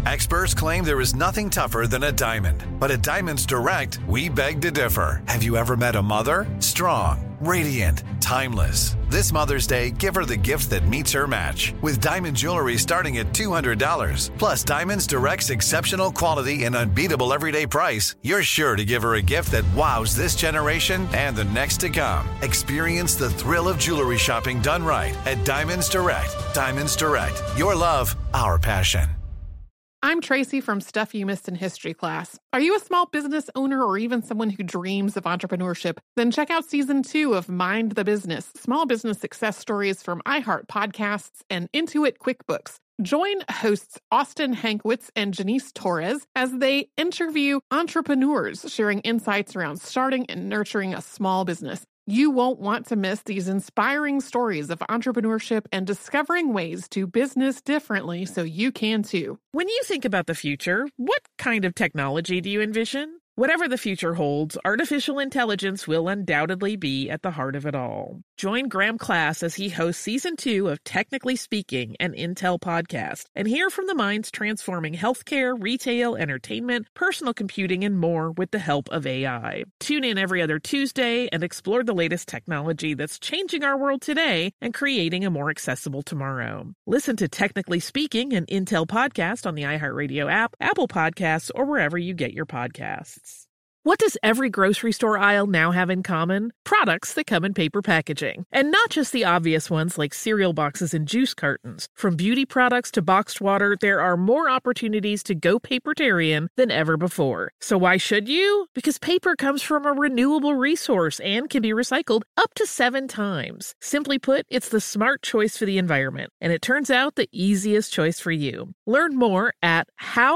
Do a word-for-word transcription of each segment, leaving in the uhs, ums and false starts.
Experts claim there is nothing tougher than a diamond. But at Diamonds Direct, we beg to differ. Have you ever met a mother? Strong, radiant, timeless. This Mother's Day, give her the gift that meets her match. With diamond jewelry starting at two hundred dollars. Plus Diamonds Direct's exceptional quality and unbeatable everyday price, you're sure to give her a gift that wows this generation and the next to come. Experience the thrill of jewelry shopping done right at Diamonds Direct. Diamonds Direct. Your love, our passion. I'm Tracy from Stuff You Missed in History class. Are you a small business owner or even someone who dreams of entrepreneurship? Then check out season two of Mind the Business, small business success stories from iHeart Podcasts and Intuit QuickBooks. Join hosts Austin Hankwitz and Janice Torres as they interview entrepreneurs sharing insights around starting and nurturing a small business. You won't want to miss these inspiring stories of entrepreneurship and discovering ways to business differently so you can too. When you think about the future, what kind of technology do you envision? Whatever the future holds, artificial intelligence will undoubtedly be at the heart of it all. Join Graham Class as he hosts season two of Technically Speaking, an Intel podcast, and hear from the minds transforming healthcare, retail, entertainment, personal computing, and more with the help of A I. Tune in every other Tuesday and explore the latest technology that's changing our world today and creating a more accessible tomorrow. Listen to Technically Speaking, an Intel podcast on the iHeartRadio app, Apple Podcasts, or wherever you get your podcasts. What does every grocery store aisle now have in common? Products that come in paper packaging. And not just the obvious ones like cereal boxes and juice cartons. From beauty products to boxed water, there are more opportunities to go papertarian than ever before. So why should you? Because paper comes from a renewable resource and can be recycled up to seven times. Simply put, it's the smart choice for the environment. And it turns out the easiest choice for you. Learn more at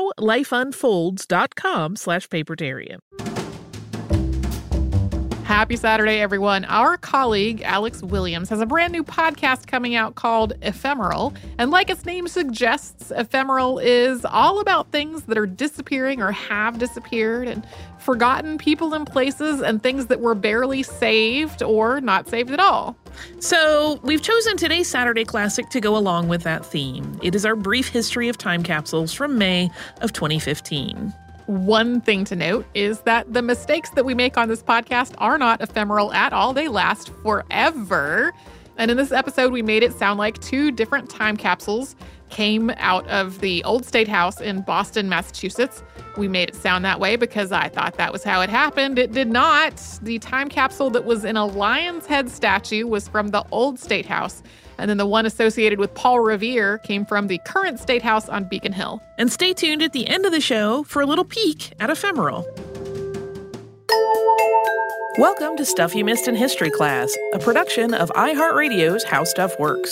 howlifeunfolds.com slash papertarian. Happy Saturday, everyone. Our colleague, Alex Williams, has a brand new podcast coming out called Ephemeral. And like its name suggests, Ephemeral is all about things that are disappearing or have disappeared and forgotten people and places and things that were barely saved or not saved at all. So we've chosen today's Saturday Classic to go along with that theme. It is our brief history of time capsules from May of twenty fifteen. One thing to note is that the mistakes that we make on this podcast are not ephemeral at all. They last forever. And in this episode, we made it sound like two different time capsules came out of the old State House in Boston, Massachusetts. We made it sound that way because I thought that was how it happened. It did not. The time capsule that was in a lion's head statue was from the old State House. And then the one associated with Paul Revere came from the current State House on Beacon Hill. And stay tuned at the end of the show for a little peek at Ephemeral. Welcome to Stuff You Missed in History Class, a production of iHeartRadio's How Stuff Works.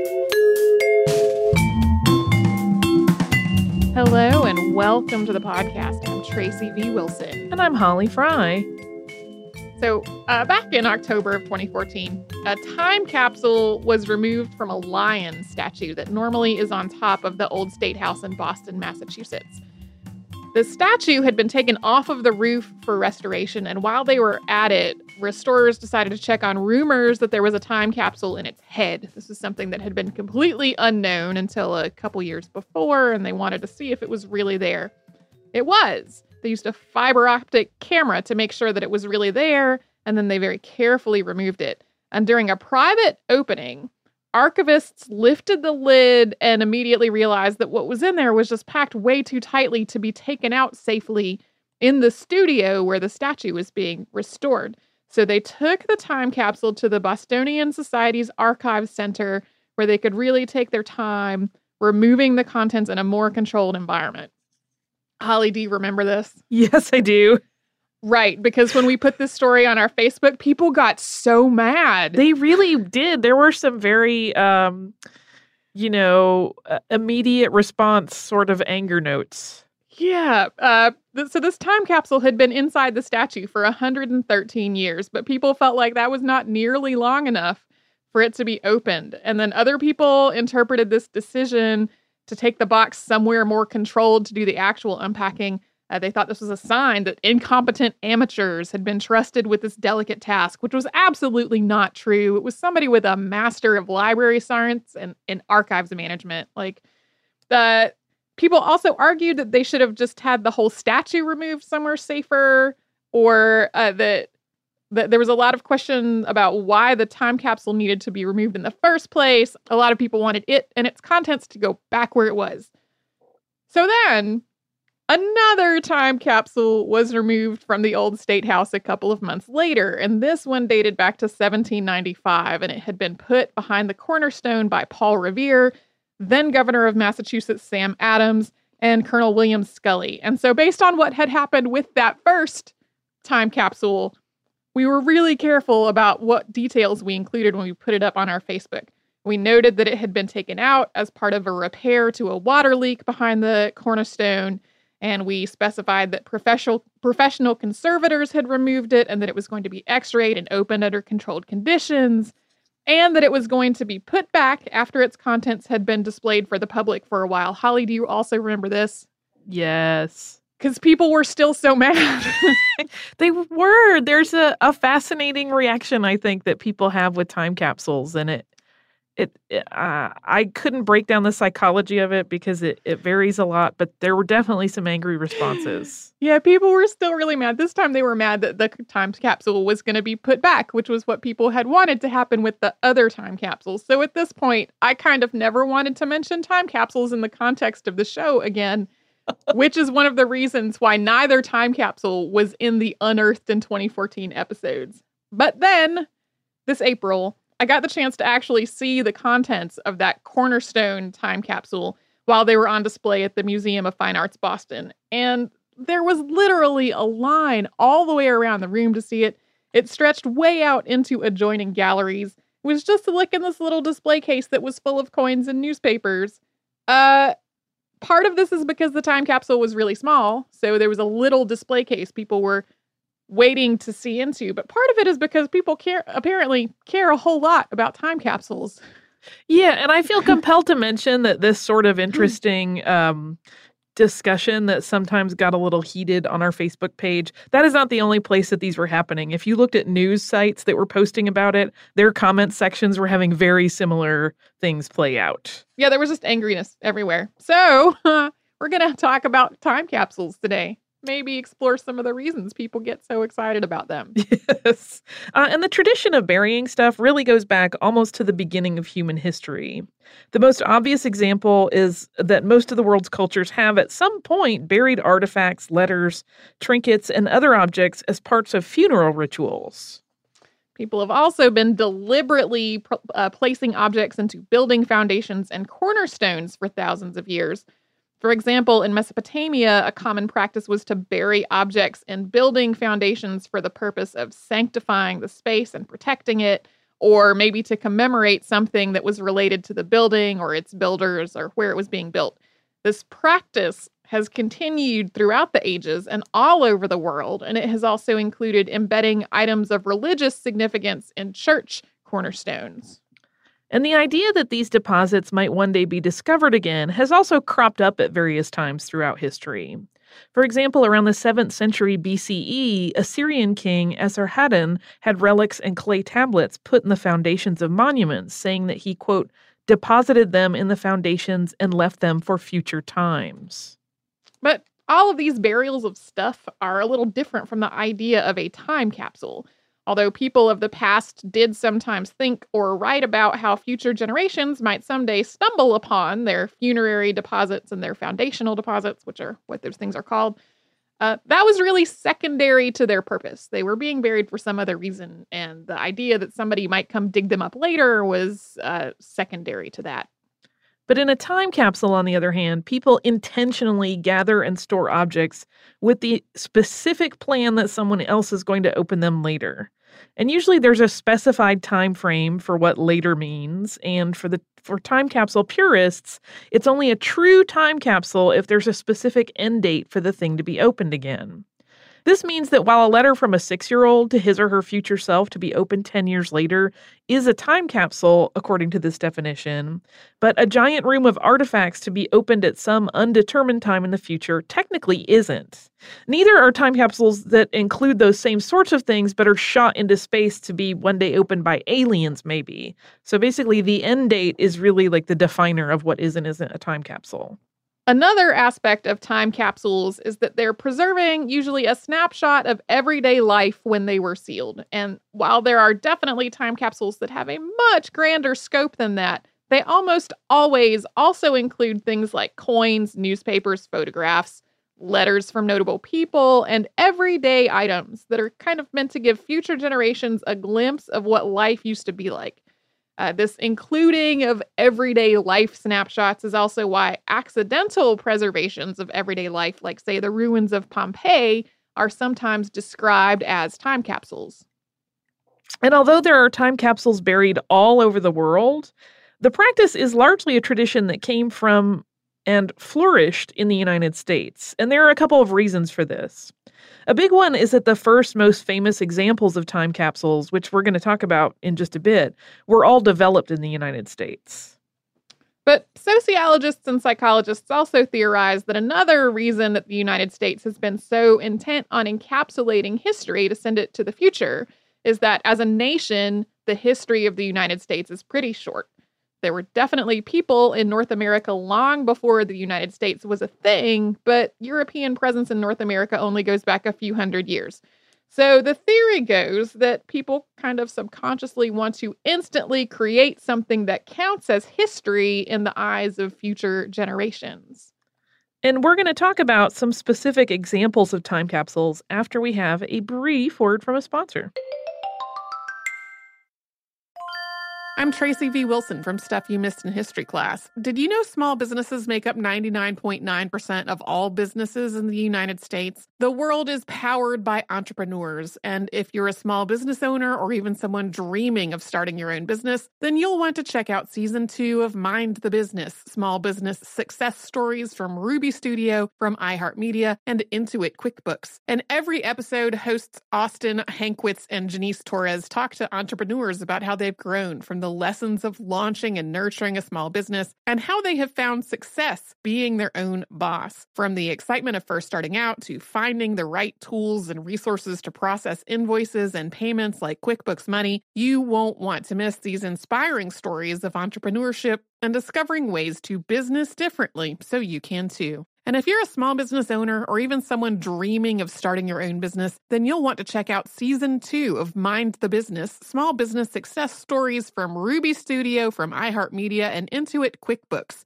Hello and welcome to the podcast. I'm Tracy V. Wilson. And I'm Holly Fry. So uh, back in October of twenty fourteen, a time capsule was removed from a lion statue that normally is on top of the old State House in Boston, Massachusetts. The statue had been taken off of the roof for restoration, and while they were at it, restorers decided to check on rumors that there was a time capsule in its head. This was something that had been completely unknown until a couple years before, and they wanted to see if it was really there. It was. They used a fiber optic camera to make sure that it was really there, and then they very carefully removed it. And during a private opening, archivists lifted the lid and immediately realized that what was in there was just packed way too tightly to be taken out safely in the studio where the statue was being restored. So they took the time capsule to the Bostonian Society's Archives Center, where they could really take their time removing the contents in a more controlled environment. Holly, do you remember this? Yes, I do. Right, because when we put this story on our Facebook, people got so mad. They really did. There were some very, um, you know, uh, immediate response sort of anger notes. Yeah. Uh, th- so this time capsule had been inside the statue for one hundred thirteen years, but people felt like that was not nearly long enough for it to be opened. And then other people interpreted this decision to take the box somewhere more controlled to do the actual unpacking. Uh, they thought this was a sign that incompetent amateurs had been trusted with this delicate task, which was absolutely not true. It was somebody with a master of library science and, and archives management. Like, the people also argued that they should have just had the whole statue removed somewhere safer, or uh, that, that there was a lot of question about why the time capsule needed to be removed in the first place. A lot of people wanted it and its contents to go back where it was. So then, another time capsule was removed from the old State House a couple of months later, and this one dated back to seventeen ninety-five, and it had been put behind the cornerstone by Paul Revere, then governor of Massachusetts Sam Adams, and Colonel William Scully. And so based on what had happened with that first time capsule, we were really careful about what details we included when we put it up on our Facebook. We noted that it had been taken out as part of a repair to a water leak behind the cornerstone, and we specified that professional professional conservators had removed it, and that it was going to be x-rayed and opened under controlled conditions, and that it was going to be put back after its contents had been displayed for the public for a while. Holly, do you also remember this? Yes. Because people were still so mad. They were. There's a, a fascinating reaction, I think, that people have with time capsules, and it It, uh, I couldn't break down the psychology of it because it, it varies a lot, but there were definitely some angry responses. Yeah, people were still really mad. This time they were mad that the time capsule was going to be put back, which was what people had wanted to happen with the other time capsules. So at this point, I kind of never wanted to mention time capsules in the context of the show again, which is one of the reasons why neither time capsule was in the Unearthed in twenty fourteen episodes. But then, this April, I got the chance to actually see the contents of that cornerstone time capsule while they were on display at the Museum of Fine Arts Boston. And there was literally a line all the way around the room to see it. It stretched way out into adjoining galleries. It was just to look in this little display case that was full of coins and newspapers. Uh, part of this is because the time capsule was really small, so there was a little display case people were waiting to see into, but part of it is because people care apparently care a whole lot about time capsules. Yeah, and I feel compelled to mention that this sort of interesting um, discussion that sometimes got a little heated on our Facebook page, that is not the only place that these were happening. If you looked at news sites that were posting about it, their comment sections were having very similar things play out. Yeah, there was just angriness everywhere. So uh, we're going to talk about time capsules today. Maybe explore some of the reasons people get so excited about them. Yes. Uh, and the tradition of burying stuff really goes back almost to the beginning of human history. The most obvious example is that most of the world's cultures have at some point buried artifacts, letters, trinkets, and other objects as parts of funeral rituals. People have also been deliberately uh, placing objects into building foundations and cornerstones for thousands of years. For example, in Mesopotamia, a common practice was to bury objects in building foundations for the purpose of sanctifying the space and protecting it, or maybe to commemorate something that was related to the building or its builders or where it was being built. This practice has continued throughout the ages and all over the world, and it has also included embedding items of religious significance in church cornerstones. And the idea that these deposits might one day be discovered again has also cropped up at various times throughout history. For example, around the seventh century B C E, Assyrian king Esarhaddon had relics and clay tablets put in the foundations of monuments, saying that he, quote, deposited them in the foundations and left them for future times. But all of these burials of stuff are a little different from the idea of a time capsule. Although people of the past did sometimes think or write about how future generations might someday stumble upon their funerary deposits and their foundational deposits, which are what those things are called, uh, that was really secondary to their purpose. They were being buried for some other reason, and the idea that somebody might come dig them up later was uh, secondary to that. But in a time capsule, on the other hand, people intentionally gather and store objects with the specific plan that someone else is going to open them later. And usually there's a specified time frame for what later means, and for the for time capsule purists, it's only a true time capsule if there's a specific end date for the thing to be opened again. This means that while a letter from a six-year-old to his or her future self to be opened ten years later is a time capsule, according to this definition, but a giant room of artifacts to be opened at some undetermined time in the future technically isn't. Neither are time capsules that include those same sorts of things but are shot into space to be one day opened by aliens, maybe. So basically, the end date is really like the definer of what is and isn't a time capsule. Another aspect of time capsules is that they're preserving usually a snapshot of everyday life when they were sealed. And while there are definitely time capsules that have a much grander scope than that, they almost always also include things like coins, newspapers, photographs, letters from notable people, and everyday items that are kind of meant to give future generations a glimpse of what life used to be like. Uh, this including of everyday life snapshots is also why accidental preservations of everyday life, like, say, the ruins of Pompeii, are sometimes described as time capsules. And although there are time capsules buried all over the world, the practice is largely a tradition that came from and flourished in the United States. And there are a couple of reasons for this. A big one is that the first most famous examples of time capsules, which we're going to talk about in just a bit, were all developed in the United States. But sociologists and psychologists also theorize that another reason that the United States has been so intent on encapsulating history to send it to the future is that as a nation, the history of the United States is pretty short. There were definitely people in North America long before the United States was a thing, but European presence in North America only goes back a few hundred years. So the theory goes that people kind of subconsciously want to instantly create something that counts as history in the eyes of future generations. And we're going to talk about some specific examples of time capsules after we have a brief word from a sponsor. I'm Tracy V. Wilson from Stuff You Missed in History Class. Did you know small businesses make up ninety-nine point nine percent of all businesses in the United States? The world is powered by entrepreneurs, and if you're a small business owner or even someone dreaming of starting your own business, then you'll want to check out Season two of Mind the Business, Small Business Success Stories from Ruby Studio, from iHeartMedia, and Intuit QuickBooks. And every episode, hosts Austin Hankwitz and Janice Torres talk to entrepreneurs about how they've grown from the the lessons of launching and nurturing a small business, and how they have found success being their own boss. From the excitement of first starting out to finding the right tools and resources to process invoices and payments like QuickBooks Money, you won't want to miss these inspiring stories of entrepreneurship and discovering ways to business differently so you can too. And if you're a small business owner or even someone dreaming of starting your own business, then you'll want to check out Season two of Mind the Business, Small Business Success Stories from Ruby Studio, from iHeartMedia, and Intuit QuickBooks.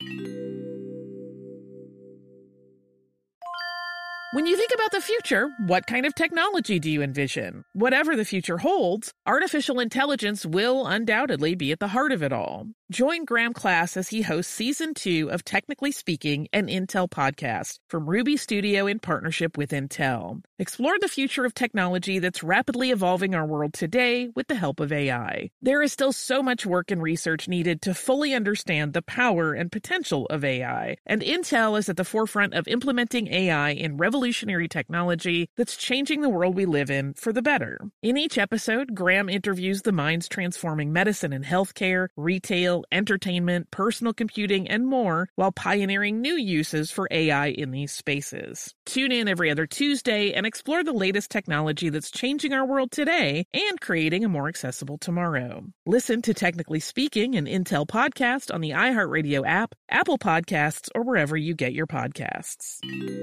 When you think about the future, what kind of technology do you envision? Whatever the future holds, artificial intelligence will undoubtedly be at the heart of it all. Join Graham Class as he hosts Season two of Technically Speaking, an Intel podcast from Ruby Studio in partnership with Intel. Explore the future of technology that's rapidly evolving our world today with the help of A I. There is still so much work and research needed to fully understand the power and potential of A I, and Intel is at the forefront of implementing A I in revolutionary technology that's changing the world we live in for the better. In each episode, Graham interviews the minds transforming medicine and healthcare, retail, entertainment, personal computing, and more, while pioneering new uses for A I in these spaces. Tune in every other Tuesday and explore the latest technology that's changing our world today and creating a more accessible tomorrow. Listen to Technically Speaking, an Intel podcast on the iHeartRadio app, Apple Podcasts, or wherever you get your podcasts.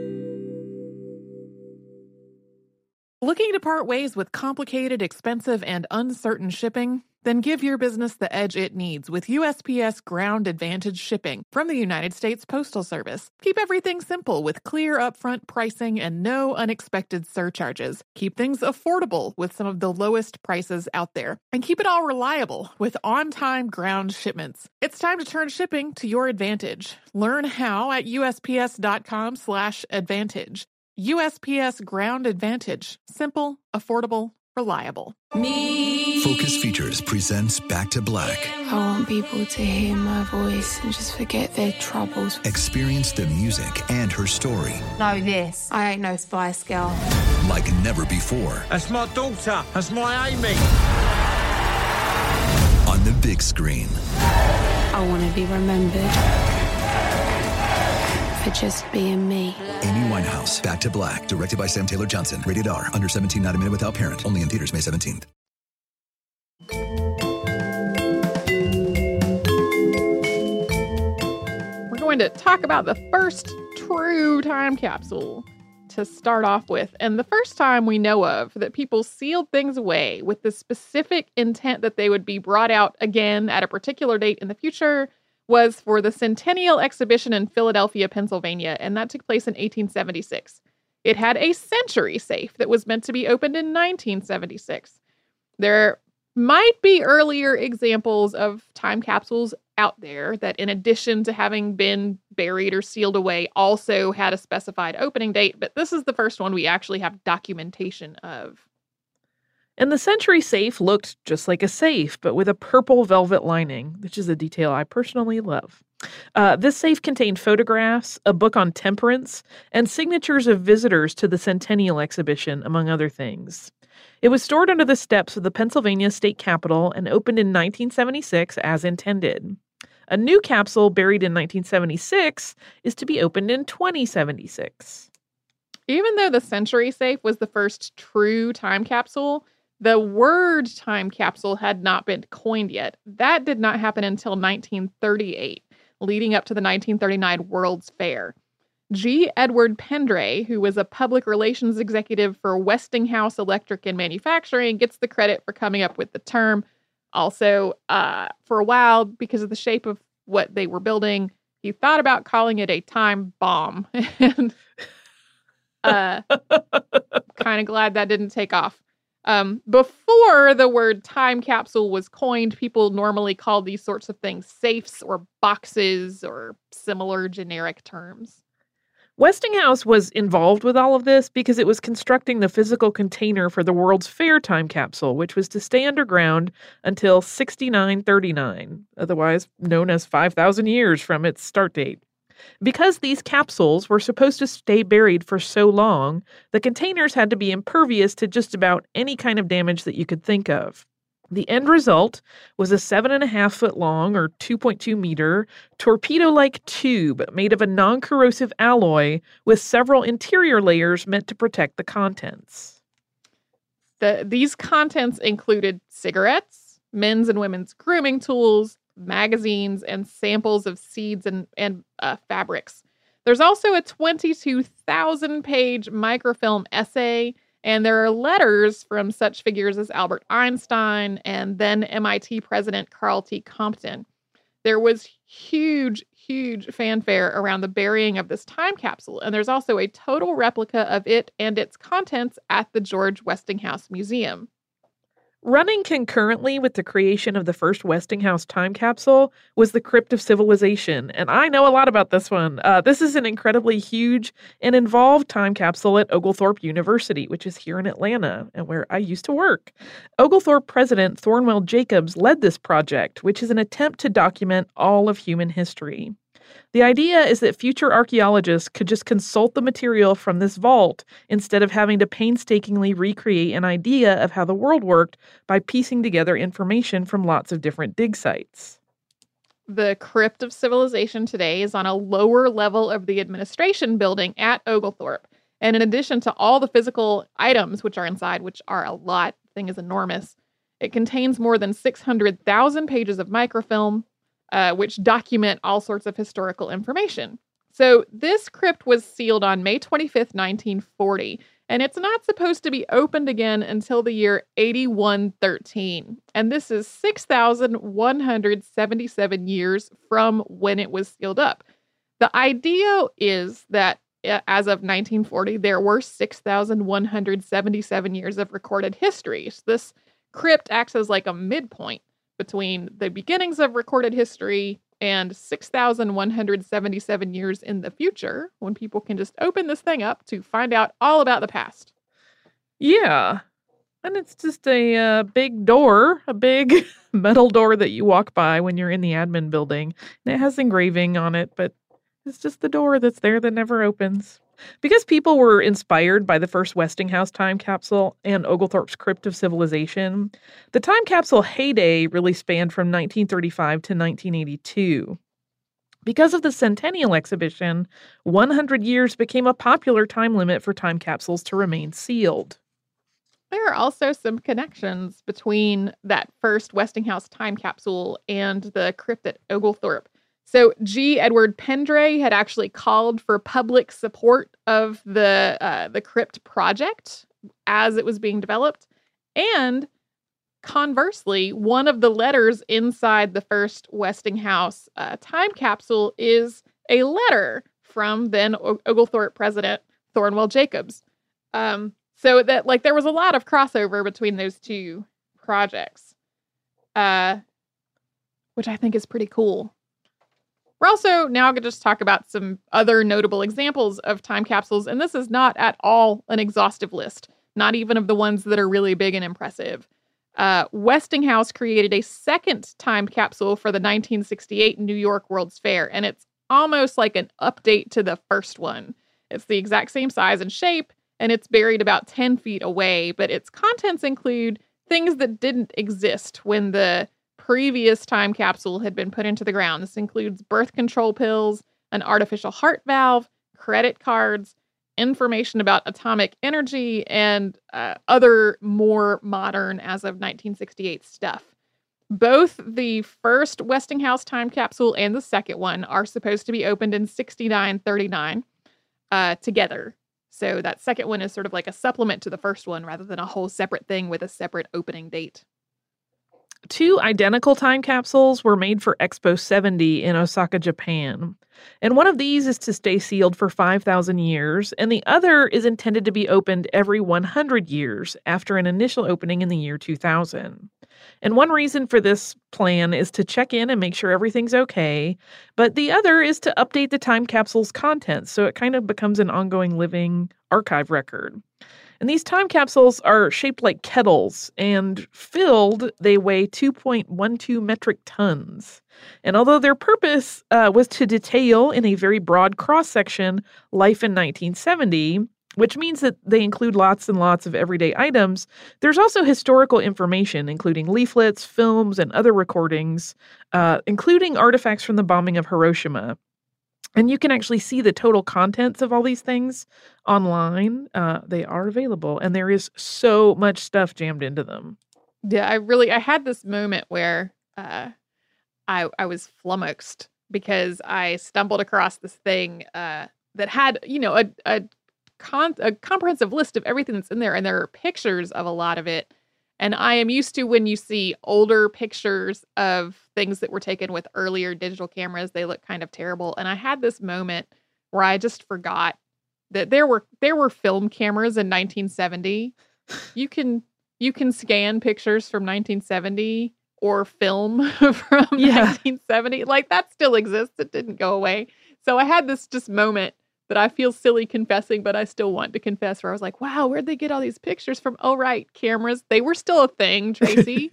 Looking to part ways with complicated, expensive, and uncertain shipping? Then give your business the edge it needs with U S P S Ground Advantage shipping from the United States Postal Service. Keep everything simple with clear upfront pricing and no unexpected surcharges. Keep things affordable with some of the lowest prices out there. And keep it all reliable with on-time ground shipments. It's time to turn shipping to your advantage. Learn how at USPS.com slash advantage. U S P S Ground Advantage. Simple, affordable, reliable. Me. Focus Features presents Back to Black. I want people to hear my voice and just forget their troubles. Experience the music and her story. Know this. I ain't no Spice Girl. Like never before. That's my daughter. That's my Amy. On the big screen. I want to be remembered for just being me. Amy Winehouse, Back to Black, directed by Sam Taylor Johnson. Rated R, under seventeen, not a minute without parent. Only in theaters May seventeenth. We're going to talk about the first true time capsule to start off with, and the first time we know of that people sealed things away with the specific intent that they would be brought out again at a particular date in the future was for the Centennial Exhibition in Philadelphia, Pennsylvania, and that took place in eighteen seventy-six. It had a century safe that was meant to be opened in nineteen seventy-six. There might be earlier examples of time capsules out there that, in addition to having been buried or sealed away, also had a specified opening date, but this is the first one we actually have documentation of. And the century safe looked just like a safe, but with a purple velvet lining, which is a detail I personally love. Uh, this safe contained photographs, a book on temperance, and signatures of visitors to the Centennial Exhibition, among other things. It was stored under the steps of the Pennsylvania State Capitol and opened in nineteen seventy-six as intended. A new capsule buried in nineteen seventy-six is to be opened in twenty seventy-six. Even though the century safe was the first true time capsule, the word time capsule had not been coined yet. That did not happen until nineteen thirty-eight, leading up to the nineteen thirty-nine World's Fair. G. Edward Pendray, who was a public relations executive for Westinghouse Electric and Manufacturing, gets the credit for coming up with the term. Also, uh, for a while, because of the shape of what they were building, he thought about calling it a time bomb. and uh, kind of glad that didn't take off. Um, before the word time capsule was coined, people normally called these sorts of things safes or boxes or similar generic terms. Westinghouse was involved with all of this because it was constructing the physical container for the World's Fair time capsule, which was to stay underground until sixty-nine thirty-nine, otherwise known as five thousand years from its start date. Because these capsules were supposed to stay buried for so long, the containers had to be impervious to just about any kind of damage that you could think of. The end result was a seven and a half foot long, or two point two meter, torpedo-like tube made of a non-corrosive alloy with several interior layers meant to protect the contents. The, these contents included cigarettes, men's and women's grooming tools, magazines, and samples of seeds and, and uh, fabrics. There's also a twenty-two thousand page microfilm essay, and there are letters from such figures as Albert Einstein and then M I T President Carl T. Compton. There was huge, huge fanfare around the burying of this time capsule, and there's also a total replica of it and its contents at the George Westinghouse Museum. Running concurrently with the creation of the first Westinghouse time capsule was the Crypt of Civilization, and I know a lot about this one. Uh, this is an incredibly huge and involved time capsule at Oglethorpe University, which is here in Atlanta, and where I used to work. Oglethorpe president Thornwell Jacobs led this project, which is an attempt to document all of human history. The idea is that future archaeologists could just consult the material from this vault instead of having to painstakingly recreate an idea of how the world worked by piecing together information from lots of different dig sites. The Crypt of Civilization today is on a lower level of the administration building at Oglethorpe. And in addition to all the physical items which are inside, which are a lot, the thing is enormous, it contains more than six hundred thousand pages of microfilm, Uh, which document all sorts of historical information. So this crypt was sealed on May twenty-fifth, nineteen forty, and it's not supposed to be opened again until the year eighty-one thirteen. And this is six thousand one hundred seventy-seven years from when it was sealed up. The idea is that as of nineteen forty, there were six thousand one hundred seventy-seven years of recorded history. So this crypt acts as like a midpoint between the beginnings of recorded history and six thousand one hundred seventy-seven years in the future, when people can just open this thing up to find out all about the past. Yeah. And it's just a uh, big door, a big metal door that you walk by when you're in the admin building. And it has engraving on it, but it's just the door that's there that never opens. Because people were inspired by the first Westinghouse time capsule and Oglethorpe's Crypt of Civilization, the time capsule heyday really spanned from nineteen thirty-five to nineteen eighty-two. Because of the Centennial Exhibition, one hundred years became a popular time limit for time capsules to remain sealed. There are also some connections between that first Westinghouse time capsule and the crypt at Oglethorpe. So G. Edward Pendray had actually called for public support of the uh, the crypt project as it was being developed. And conversely, one of the letters inside the first Westinghouse uh, time capsule is a letter from then o- Oglethorpe president Thornwell Jacobs. Um, so that like there was a lot of crossover between those two projects, uh, which I think is pretty cool. We're also now going to just talk about some other notable examples of time capsules, and this is not at all an exhaustive list, not even of the ones that are really big and impressive. Uh, Westinghouse created a second time capsule for the nineteen sixty-eight New York World's Fair, and it's almost like an update to the first one. It's the exact same size and shape, and it's buried about ten feet away, but its contents include things that didn't exist when the previous time capsule had been put into the ground. This includes birth control pills, an artificial heart valve, credit cards, information about atomic energy, and uh, other more modern, as of nineteen sixty-eight stuff. Both the first Westinghouse time capsule and the second one are supposed to be opened in sixty-nine thirty-nine uh, together. So that second one is sort of like a supplement to the first one rather than a whole separate thing with a separate opening date. Two identical time capsules were made for Expo seventy in Osaka, Japan. And one of these is to stay sealed for five thousand years, and the other is intended to be opened every one hundred years after an initial opening in the year two thousand. And one reason for this plan is to check in and make sure everything's okay, but the other is to update the time capsule's contents so it kind of becomes an ongoing living archive record. And these time capsules are shaped like kettles, and filled, they weigh two point one two metric tons. And although their purpose uh, was to detail in a very broad cross-section life in nineteen seventy, which means that they include lots and lots of everyday items, there's also historical information, including leaflets, films, and other recordings, uh, including artifacts from the bombing of Hiroshima. And you can actually see the total contents of all these things online. Uh, they are available, and there is so much stuff jammed into them. Yeah, I really, I had this moment where uh, I I was flummoxed because I stumbled across this thing uh, that had, you know, a a, con- a comprehensive list of everything that's in there, and there are pictures of a lot of it. And I am used to when you see older pictures of things that were taken with earlier digital cameras, they look kind of terrible. And I had this moment where I just forgot that there were there were film cameras in nineteen seventy. You can you can scan pictures from nineteen seventy or film from yeah. nineteen seventy. Like, that still exists. It didn't go away. So I had this just moment that I feel silly confessing, but I still want to confess, where I was like, wow, where'd they get all these pictures from? Oh, right, cameras. They were still a thing, Tracy.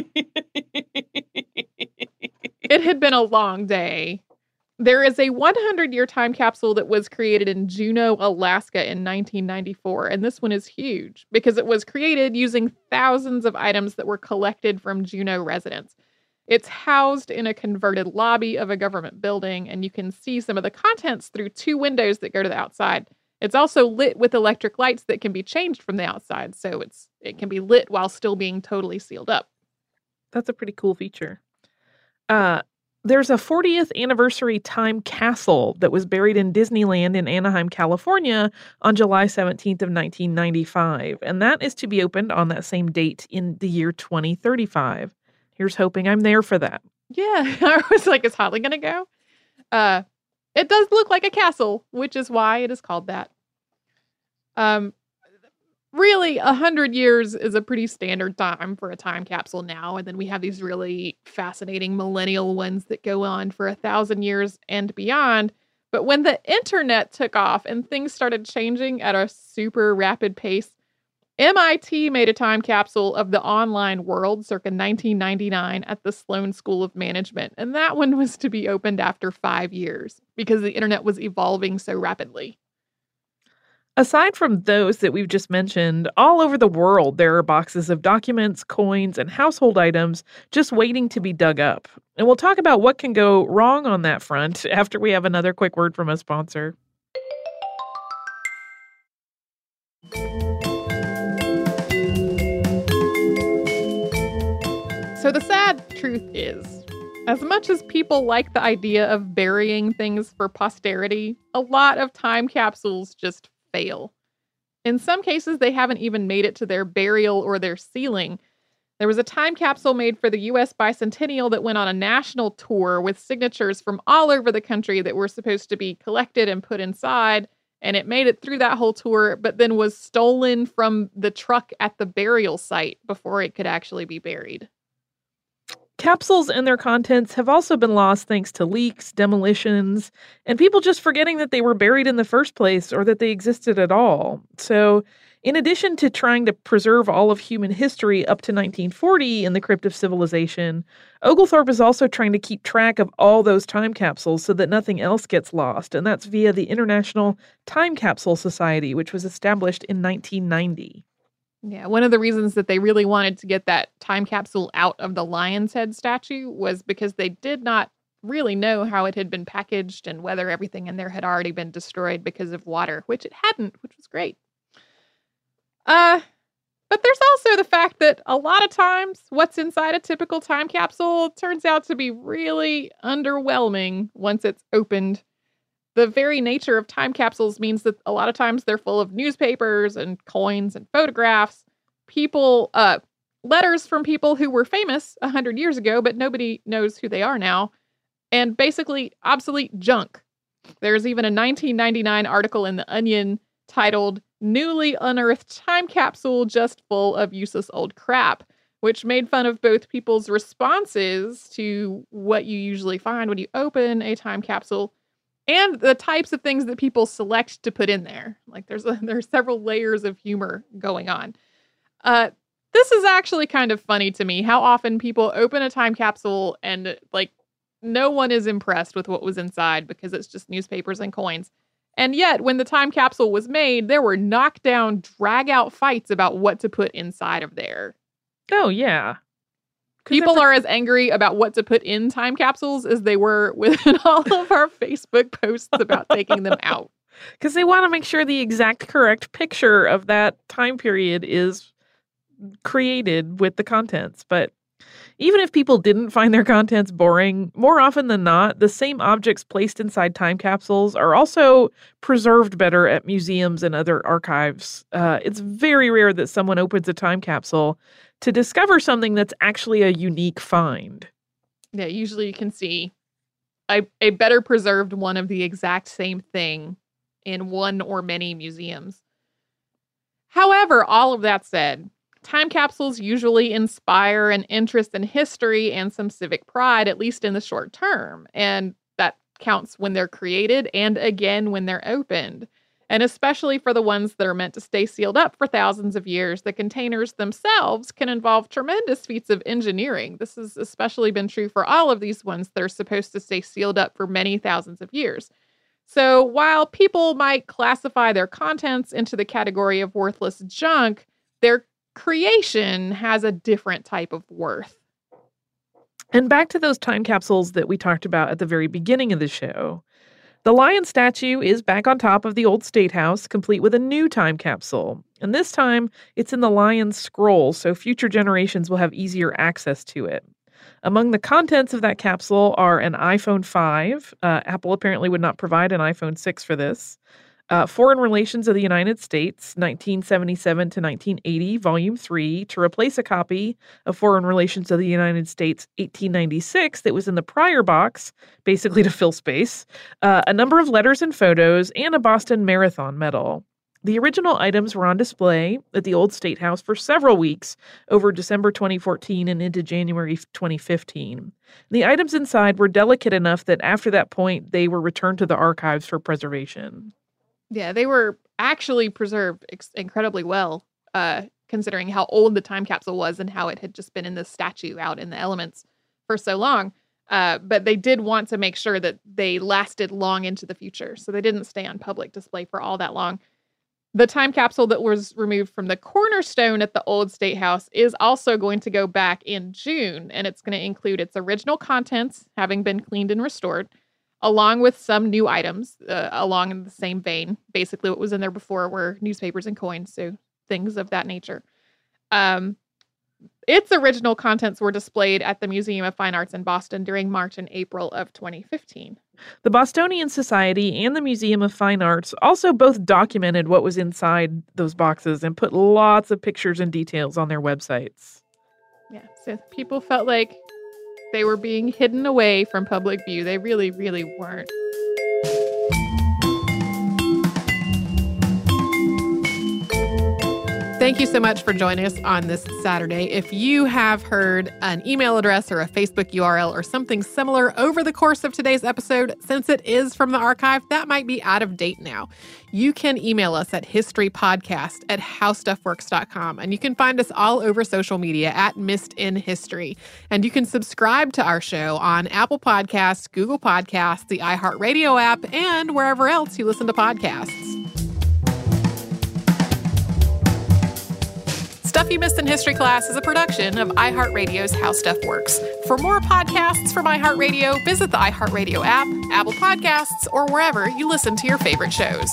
It had been a long day. There is a hundred-year time capsule that was created in Juneau, Alaska in nineteen ninety-four, and this one is huge because it was created using thousands of items that were collected from Juneau residents. It's housed in a converted lobby of a government building, and you can see some of the contents through two windows that go to the outside. It's also lit with electric lights that can be changed from the outside, so it's it can be lit while still being totally sealed up. That's a pretty cool feature. Uh, there's a fortieth anniversary time castle that was buried in Disneyland in Anaheim, California on July seventeenth of nineteen ninety-five, and that is to be opened on that same date in the year twenty thirty-five. Here's hoping I'm there for that. Yeah, I was like, is Holly going to go? Uh, it does look like a castle, which is why it is called that. Um, really, a hundred years is a pretty standard time for a time capsule now. And then we have these really fascinating millennial ones that go on for a thousand years and beyond. But when the internet took off and things started changing at a super rapid pace, M I T made a time capsule of the online world circa nineteen ninety-nine at the Sloan School of Management. And that one was to be opened after five years because the internet was evolving so rapidly. Aside from those that we've just mentioned, all over the world there are boxes of documents, coins, and household items just waiting to be dug up. And we'll talk about what can go wrong on that front after we have another quick word from a sponsor. So the sad truth is, As much as people like the idea of burying things for posterity, a lot of time capsules just fail. In some cases, they haven't even made it to their burial or their sealing. There was a time capsule made for the U S bicentennial that went on a national tour with signatures from all over the country that were supposed to be collected and put inside, and it made it through that whole tour, but then was stolen from the truck at the burial site before it could actually be buried. Capsules and their contents have also been lost thanks to leaks, demolitions, and people just forgetting that they were buried in the first place or that they existed at all. So, in addition to trying to preserve all of human history up to nineteen forty in the Crypt of Civilization, Oglethorpe is also trying to keep track of all those time capsules so that nothing else gets lost, and that's via the International Time Capsule Society, which was established in nineteen ninety. Yeah, one of the reasons that they really wanted to get that time capsule out of the lion's head statue was because they did not really know how it had been packaged and whether everything in there had already been destroyed because of water, which it hadn't, which was great. Uh, but there's also the fact that a lot of times what's inside a typical time capsule turns out to be really underwhelming once it's opened. The very nature of time capsules means that a lot of times they're full of newspapers and coins and photographs, people, uh, letters from people who were famous a hundred years ago, but nobody knows who they are now, and basically obsolete junk. There's even a nineteen ninety-nine article in The Onion titled "Newly Unearthed Time Capsule Just Full of Useless Old Crap," which made fun of both people's responses to what you usually find when you open a time capsule and the types of things that people select to put in there. Like there's a, there's several layers of humor going on. Uh, this is actually kind of funny to me, how often people open a time capsule and like no one is impressed with what was inside because it's just newspapers and coins. And yet, when the time capsule was made, there were knockdown, drag-out fights about what to put inside of there. Oh, yeah. People are as angry about what to put in time capsules as they were with all of our Facebook posts about taking them out. Because they want to make sure the exact correct picture of that time period is created with the contents. But even if people didn't find their contents boring, more often than not, the same objects placed inside time capsules are also preserved better at museums and other archives. Uh, it's very rare that someone opens a time capsule to discover something that's actually a unique find. Yeah, usually you can see a, a better preserved one of the exact same thing in one or many museums. However, all of that said, time capsules usually inspire an interest in history and some civic pride, at least in the short term. And that counts when they're created and again when they're opened. And especially for the ones that are meant to stay sealed up for thousands of years, the containers themselves can involve tremendous feats of engineering. This has especially been true for all of these ones that are supposed to stay sealed up for many thousands of years. So while people might classify their contents into the category of worthless junk, their creation has a different type of worth. And back to those time capsules that we talked about at the very beginning of the show. The lion statue is back on top of the old State House, complete with a new time capsule. And this time, it's in the lion's scroll, so future generations will have easier access to it. Among the contents of that capsule are an iPhone five. Uh, Apple apparently would not provide an iPhone six for this. Uh, Foreign Relations of the United States, nineteen seventy-seven to nineteen eighty, Volume three, to replace a copy of Foreign Relations of the United States, eighteen ninety-six, that was in the prior box, basically to fill space, uh, a number of letters and photos, and a Boston Marathon medal. The original items were on display at the old State House for several weeks over December twenty fourteen and into January twenty fifteen. The items inside were delicate enough that after that point, they were returned to the archives for preservation. Yeah, they were actually preserved ex- incredibly well, uh, considering how old the time capsule was and how it had just been in this statue out in the elements for so long. Uh, but they did want to make sure that they lasted long into the future, so they didn't stay on public display for all that long. The time capsule that was removed from the cornerstone at the old State House is also going to go back in June, and it's going to include its original contents, having been cleaned and restored, along with some new items uh, along in the same vein. Basically, what was in there before were newspapers and coins, so things of that nature. Um, its original contents were displayed at the Museum of Fine Arts in Boston during March and April of twenty fifteen. The Bostonian Society and the Museum of Fine Arts also both documented what was inside those boxes and put lots of pictures and details on their websites. Yeah, so people felt like they were being hidden away from public view. They really, really weren't. Thank you so much for joining us on this Saturday. If you have heard an email address or a Facebook U R L or something similar over the course of today's episode, since it is from the archive, that might be out of date now. You can email us at historypodcast at howstuffworks dot com, and you can find us all over social media at Missed in History. And you can subscribe to our show on Apple Podcasts, Google Podcasts, the iHeartRadio app, and wherever else you listen to podcasts. Stuff You Missed in History Class is a production of iHeartRadio's How Stuff Works. For more podcasts from iHeartRadio, visit the iHeartRadio app, Apple Podcasts, or wherever you listen to your favorite shows.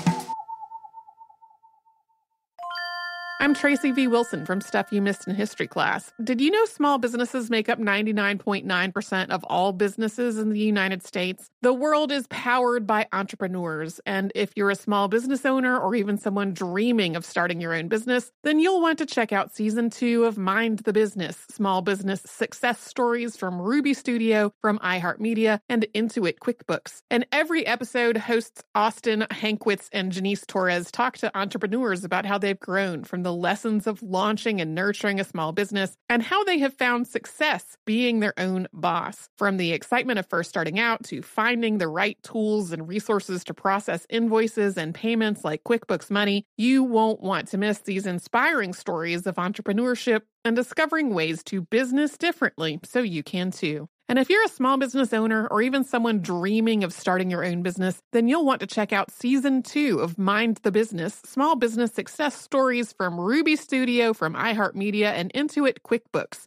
I'm Tracy V. Wilson from Stuff You Missed in History Class. Did you know small businesses make up ninety-nine point nine percent of all businesses in the United States? The world is powered by entrepreneurs, and if you're a small business owner or even someone dreaming of starting your own business, then you'll want to check out Season two of Mind the Business, Small Business Success Stories from Ruby Studio, from iHeartMedia, and Intuit QuickBooks. And every episode, hosts Austin Hankwitz and Janice Torres talk to entrepreneurs about how they've grown from the lessons of launching and nurturing a small business and how they have found success being their own boss. From the excitement of first starting out to finding the right tools and resources to process invoices and payments like QuickBooks Money, you won't want to miss these inspiring stories of entrepreneurship and discovering ways to business differently so you can too. And if you're a small business owner or even someone dreaming of starting your own business, then you'll want to check out Season two of Mind the Business, Small Business Success Stories from Ruby Studio, from iHeartMedia, and Intuit QuickBooks.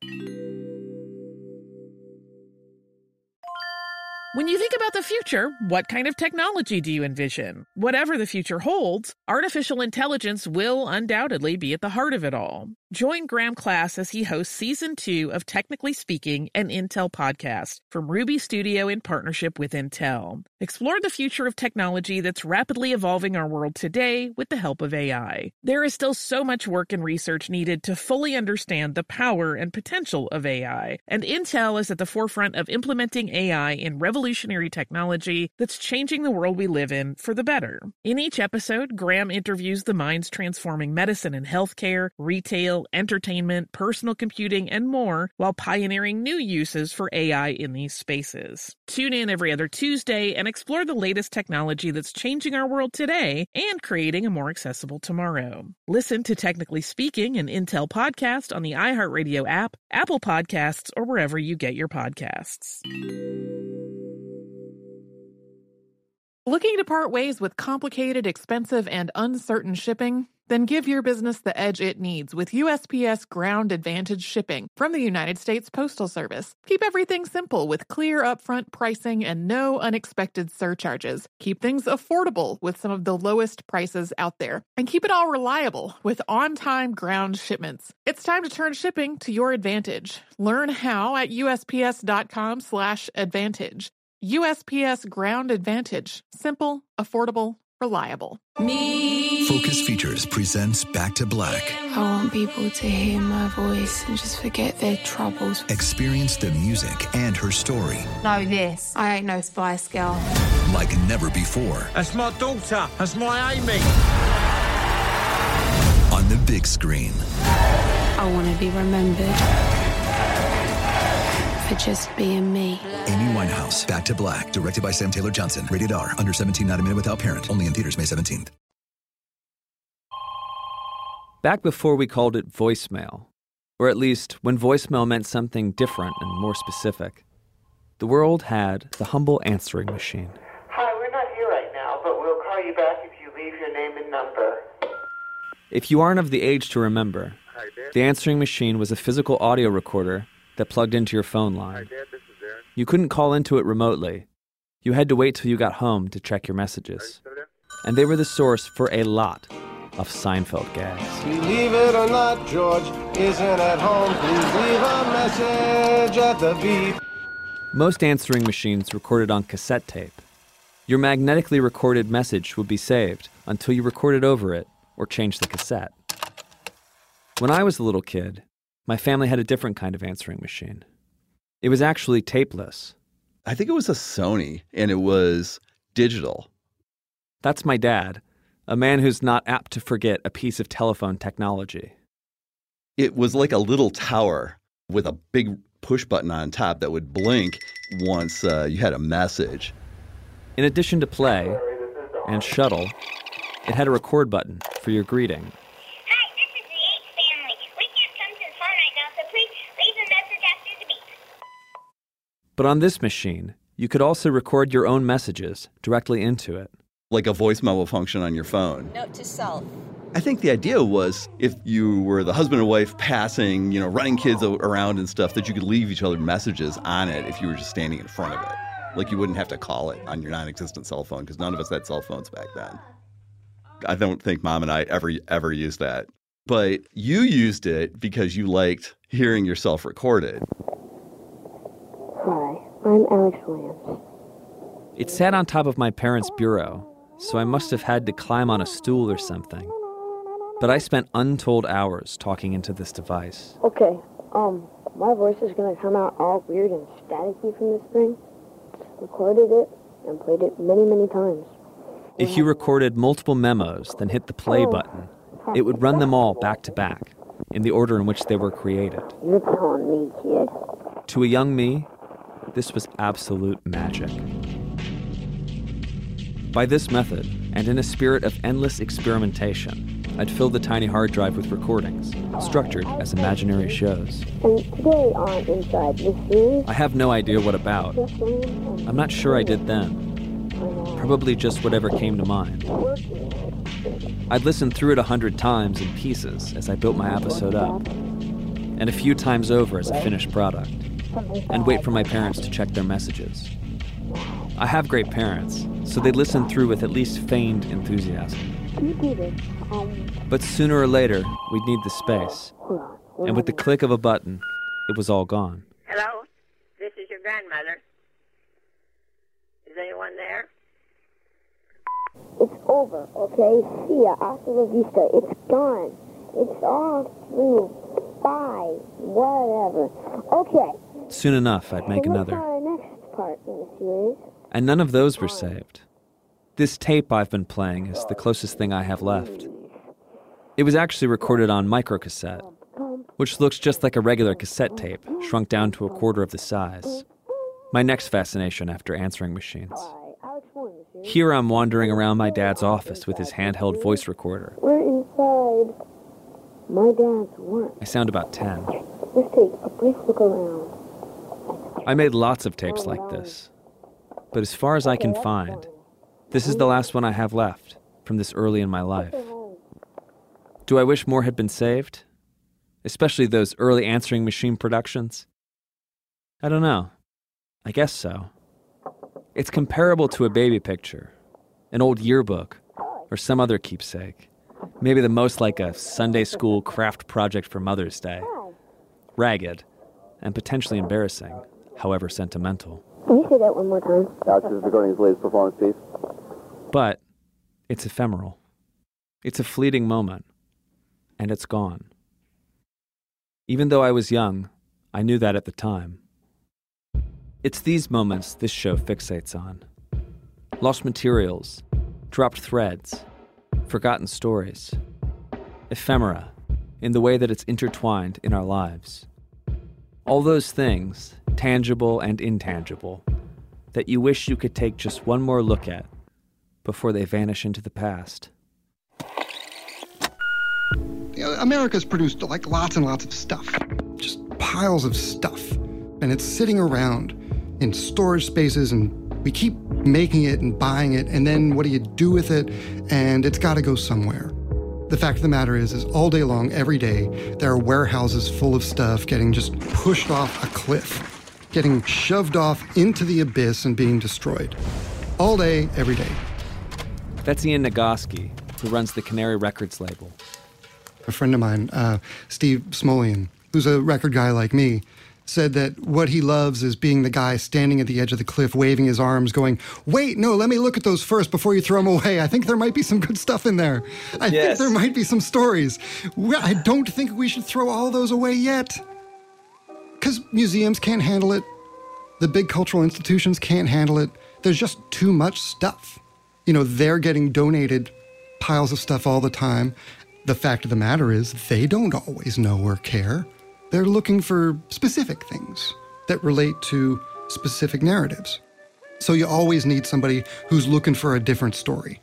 When you think about the future, what kind of technology do you envision? Whatever the future holds, artificial intelligence will undoubtedly be at the heart of it all. Join Graham Class as he hosts Season two of Technically Speaking, an Intel podcast from Ruby Studio in partnership with Intel. Explore the future of technology that's rapidly evolving our world today with the help of A I. There is still so much work and research needed to fully understand the power and potential of A I, and Intel is at the forefront of implementing A I in revolutionary Revolutionary technology that's changing the world we live in for the better. In each episode, Graham interviews the minds transforming medicine and healthcare, retail, entertainment, personal computing, and more, while pioneering new uses for A I in these spaces. Tune in every other Tuesday and explore the latest technology that's changing our world today and creating a more accessible tomorrow. Listen to Technically Speaking, an Intel podcast on the iHeartRadio app, Apple Podcasts, or wherever you get your podcasts. Looking to part ways with complicated, expensive, and uncertain shipping? Then give your business the edge it needs with U S P S Ground Advantage shipping from the United States Postal Service. Keep everything simple with clear upfront pricing and no unexpected surcharges. Keep things affordable with some of the lowest prices out there. And keep it all reliable with on-time ground shipments. It's time to turn shipping to your advantage. Learn how at U S P S dot com slash advantage. U S P S Ground Advantage. Simple, affordable, reliable. Me. Focus Features presents Back to Black. I want people to hear my voice and just forget their troubles. Experience the music and her story. Know this. I ain't no Spice Girl. Like never before. That's my daughter. That's my Amy. On the big screen. I want to be remembered for just being me. Amy Winehouse, Back to Black, directed by Sam Taylor Johnson. Rated R, under seventeen, not a minute without parent. Only in theaters May seventeenth. Back before we called it voicemail, or at least when voicemail meant something different and more specific, the world had the humble answering machine. Hi, we're not here right now, but we'll call you back if you leave your name and number. If you aren't of the age to remember, the answering machine was a physical audio recorder that plugged into your phone line. You couldn't call into it remotely. You had to wait till you got home to check your messages. And they were the source for a lot, of Seinfeld gags. Believe it or not, George isn't at home. Please leave a message at the beep. Most answering machines recorded on cassette tape. Your magnetically recorded message would be saved until you recorded over it or changed the cassette. When I was a little kid, my family had a different kind of answering machine. It was actually tapeless. I think it was a Sony, and it was digital. That's my dad, a man who's not apt to forget a piece of telephone technology. It was like a little tower with a big push button on top that would blink once uh, you had a message. In addition to play and shuttle, it had a record button for your greeting. Hi, this is the H family. We can't come to the phone right now, so please leave a message after the beep. But on this machine, you could also record your own messages directly into it. Like a voice memo function on your phone. Note to self. I think the idea was if you were the husband and wife passing, you know, running kids around and stuff, that you could leave each other messages on it if you were just standing in front of it. Like you wouldn't have to call it on your non-existent cell phone because none of us had cell phones back then. I don't think Mom and I ever, ever used that. But you used it because you liked hearing yourself recorded. Hi, I'm Alex Williams. It sat on top of my parents' bureau, so I must have had to climb on a stool or something. But I spent untold hours talking into this device. Okay, um, my voice is gonna come out all weird and staticky from this thing. Recorded it and played it many, many times. If you recorded multiple memos, then hit the play button, it would run them all back to back, in the order in which they were created. You're telling me, kid. To a young me, this was absolute magic. By this method, and in a spirit of endless experimentation, I'd fill the tiny hard drive with recordings, structured as imaginary shows. And today on Inside This Series... I have no idea what about. I'm not sure I did then. Probably just whatever came to mind. I'd listen through it a hundred times in pieces as I built my episode up, and a few times over as a finished product, and wait for my parents to check their messages. I have great parents, so they'd listen through with at least feigned enthusiasm. But sooner or later, we'd need the space. And with the click of a button, it was all gone. Hello? This is your grandmother. Is anyone there? It's over, okay? See ya. Hasta la vista. It's gone. It's all through. Bye. Whatever. Okay. Soon enough, I'd make another. Our next part in the series. And none of those were saved. This tape I've been playing is the closest thing I have left. It was actually recorded on microcassette, which looks just like a regular cassette tape, shrunk down to a quarter of the size. My next fascination after answering machines. Here I'm wandering around my dad's office with his handheld voice recorder. We're inside my dad's work. I sound about ten. Let's take a brief look around. I made lots of tapes like this. But as far as I can find, this is the last one I have left from this early in my life. Do I wish more had been saved? Especially those early answering machine productions? I don't know. I guess so. It's comparable to a baby picture, an old yearbook, or some other keepsake. Maybe the most like a Sunday school craft project for Mother's Day. Ragged, and potentially embarrassing, however sentimental. Can you say that one more time? Alex is recording his latest performance piece. But it's ephemeral. It's a fleeting moment, and it's gone. Even though I was young, I knew that at the time. It's these moments this show fixates on. Lost materials, dropped threads, forgotten stories. Ephemera, in the way that it's intertwined in our lives. All those things, tangible and intangible, that you wish you could take just one more look at before they vanish into the past. You know, America's produced like lots and lots of stuff, just piles of stuff, and it's sitting around in storage spaces, and we keep making it and buying it, and then what do you do with it? And it's got to go somewhere. The fact of the matter is, is all day long, every day, there are warehouses full of stuff getting just pushed off a cliff, getting shoved off into the abyss and being destroyed. All day, every day. That's Ian Nagoski, who runs the Canary Records label. A friend of mine, uh, Steve Smolian, who's a record guy like me, said that what he loves is being the guy standing at the edge of the cliff, waving his arms, going, wait, no, let me look at those first before you throw them away. I think there might be some good stuff in there. I yes. think there might be some stories. I don't think we should throw all those away yet. Because museums can't handle it. The big cultural institutions can't handle it. There's just too much stuff. You know, they're getting donated piles of stuff all the time. The fact of the matter is, they don't always know or care. They're looking for specific things that relate to specific narratives. So you always need somebody who's looking for a different story.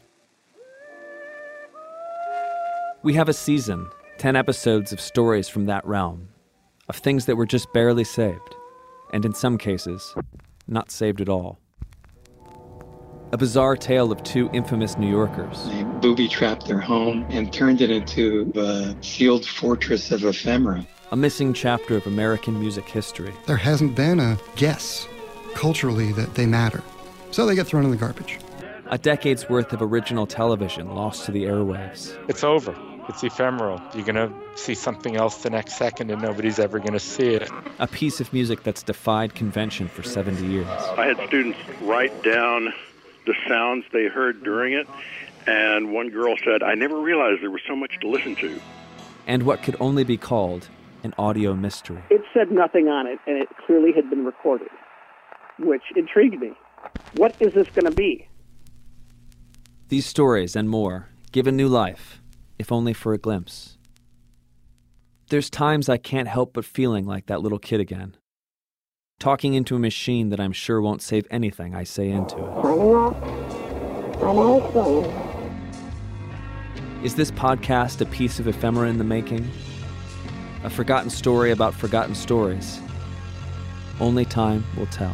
We have a season, ten episodes of stories from that realm, of things that were just barely saved, and in some cases, not saved at all. A bizarre tale of two infamous New Yorkers. They booby-trapped their home and turned it into a sealed fortress of ephemera. A missing chapter of American music history. There hasn't been a guess, culturally, that they matter. So they get thrown in the garbage. A decade's worth of original television lost to the airwaves. It's over. It's ephemeral. You're going to see something else the next second and nobody's ever going to see it. A piece of music that's defied convention for seventy years. I had students write down the sounds they heard during it, and one girl said, I never realized there was so much to listen to. And what could only be called an audio mystery. It said nothing on it, and it clearly had been recorded, which intrigued me. What is this going to be? These stories and more, given new life, if only for a glimpse. There's times I can't help but feeling like that little kid again, talking into a machine that I'm sure won't save anything I say into it. Signing off. I'm Alex Williams. Is this podcast a piece of ephemera in the making? A forgotten story about forgotten stories? Only time will tell.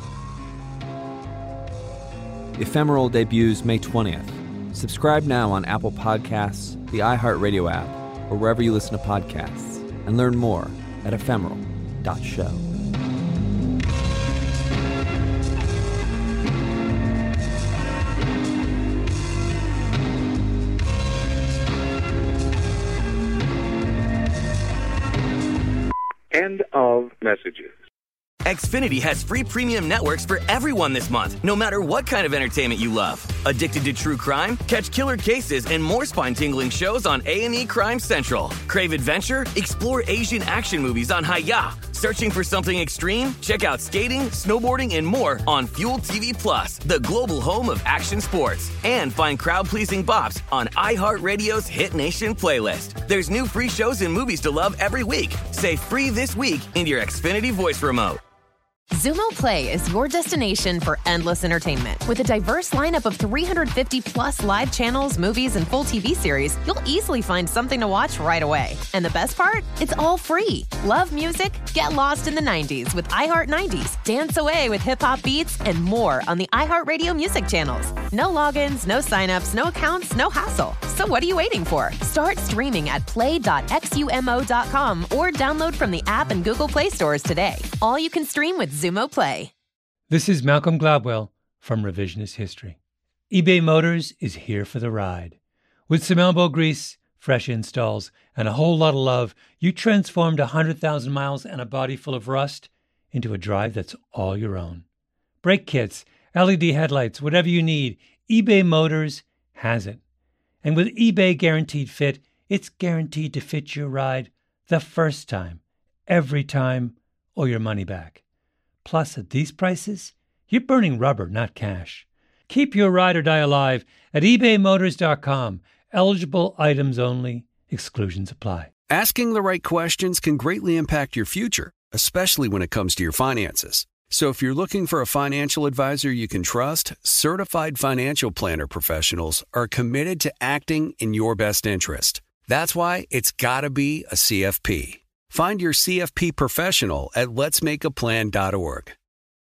Ephemeral debuts May twentieth. Subscribe now on Apple Podcasts, the iHeartRadio app, or wherever you listen to podcasts, and learn more at ephemeral dot show. End of messages. Xfinity has free premium networks for everyone this month, no matter what kind of entertainment you love. Addicted to true crime? Catch killer cases and more spine-tingling shows on A and E Crime Central. Crave adventure? Explore Asian action movies on Hi-Ya. Searching for something extreme? Check out skating, snowboarding, and more on Fuel T V Plus, the global home of action sports. And find crowd-pleasing bops on iHeartRadio's Hit Nation playlist. There's new free shows and movies to love every week. Say free this week in your Xfinity voice remote. Xumo Play is your destination for endless entertainment. With a diverse lineup of three hundred fifty plus live channels, movies, and full T V series, you'll easily find something to watch right away. And the best part? It's all free. Love music? Get lost in the nineties with iHeart nineties. Dance away with hip-hop beats and more on the iHeartRadio music channels. No logins, no signups, no accounts, no hassle. So what are you waiting for? Start streaming at play dot xumo dot com or download from the app and Google Play stores today. All you can stream with Xumo Play. This is Malcolm Gladwell from Revisionist History. eBay Motors is here for the ride. With some elbow grease, fresh installs, and a whole lot of love, you transformed one hundred thousand miles and a body full of rust into a drive that's all your own. Brake kits, L E D headlights, whatever you need, eBay Motors has it. And with eBay Guaranteed Fit, it's guaranteed to fit your ride the first time, every time, or your money back. Plus, at these prices, you're burning rubber, not cash. Keep your ride or die alive at ebay motors dot com. Eligible items only. Exclusions apply. Asking the right questions can greatly impact your future, especially when it comes to your finances. So if you're looking for a financial advisor you can trust, certified financial planner professionals are committed to acting in your best interest. That's why it's got to be a C F P. Find your C F P professional at lets make a plan dot org.